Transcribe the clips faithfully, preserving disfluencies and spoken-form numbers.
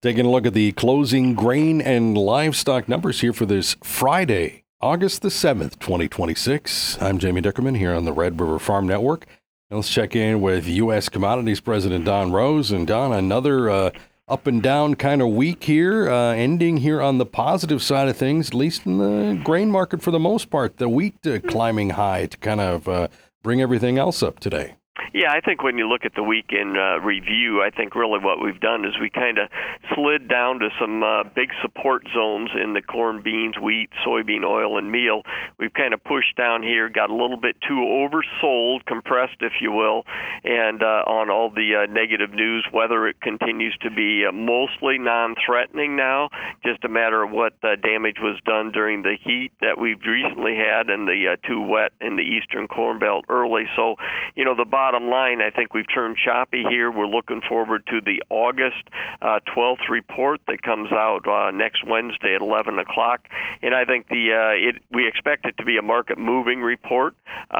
Taking a look at the closing grain and livestock numbers here for this Friday, August the seventh, twenty twenty-six. I'm Jamie Dickerman here on the Red River Farm Network. And let's check in with U S Commodities President Don Rose. And Don, another uh, up and down kind of week here, uh, ending here on the positive side of things, at least in the grain market for the most part. The wheat uh, climbing high to kind of uh, bring everything else up today. Yeah, I think when you look at the weekend uh, review, I think really what we've done is we kind of slid down to some uh, big support zones in the corn, beans, wheat, soybean oil, and meal. We've kind of pushed down here, got a little bit too oversold, compressed, if you will, and uh, on all the uh, negative news, whether it continues to be uh, mostly non-threatening now, just a matter of what uh, damage was done during the heat that we've recently had and the uh, too wet in the eastern corn belt early. So, you know, the bottom line, I think we've turned choppy here. We're looking forward to the August uh, twelfth report that comes out uh, next Wednesday at eleven o'clock. And I think the uh, it we expect it to be a market-moving report.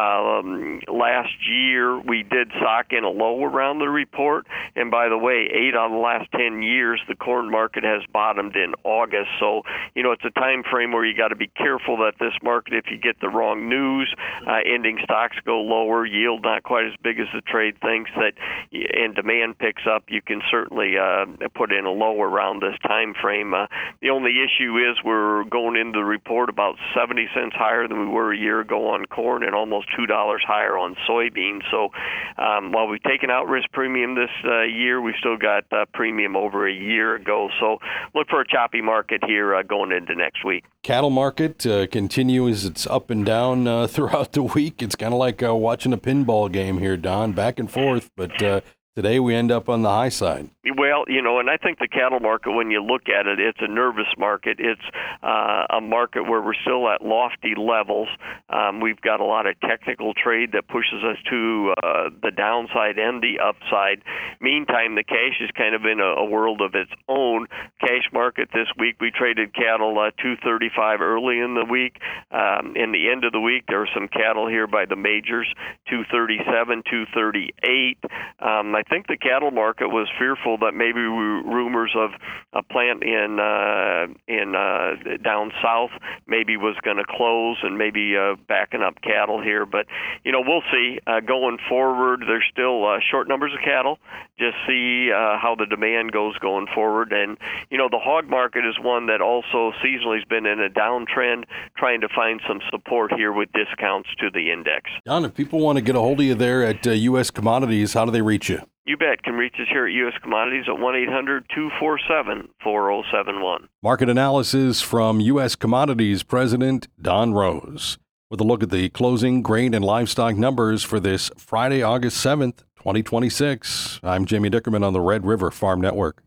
Um, last year, we did sock in a low around the report. And by the way, eight out of the last ten years, the corn market has bottomed in August. So, you know, it's a time frame where you got to be careful that this market, if you get the wrong news, uh, ending stocks go lower, yield not quite as big as the trade thinks that, and demand picks up, you can certainly uh, put in a low around this time frame. Uh, the only issue is we're going into the report about seventy cents higher than we were a year ago on corn and almost two dollars higher on soybeans. So um, while we've taken out risk premium this uh, year, we've still got uh, premium over a year ago. So look for a choppy market here uh, going into next week. Cattle market uh, continues its up and down uh, throughout the week. It's kind of like uh, watching a pinball game here, Don, back and forth. But uh, today we end up on the high side. Well, you know, and I think the cattle market, when you look at it, it's a nervous market. It's uh, a market where we're still at lofty levels. Um, we've got a lot of technical trade that pushes us to uh, the downside and the upside. Meantime, the cash is kind of in a, a world of its own. Cash market this week, we traded cattle uh, two thirty-five early in the week. Um, in the end of the week, there were some cattle here by the majors, two thirty-seven, two thirty-eight. Um, I think the cattle market was fearful that maybe rumors of a plant in uh, in uh, down south maybe was going to close and maybe uh, backing up cattle here. But, you know, we'll see. Uh, going forward, there's still uh, short numbers of cattle. Just see uh, how the demand goes going forward. And, you know, the hog market is one that also seasonally has been in a downtrend, trying to find some support here with discounts to the index. Don, if people want to get a hold of you there at uh, U S Commodities, how do they reach you? You bet. Can reach us here at U S Commodities at one eight hundred two four seven four zero seven one. Market analysis from U S Commodities President Don Rose with a look at the closing grain and livestock numbers for this Friday, August seventh, twenty twenty-six. I'm Jamie Dickerman on the Red River Farm Network.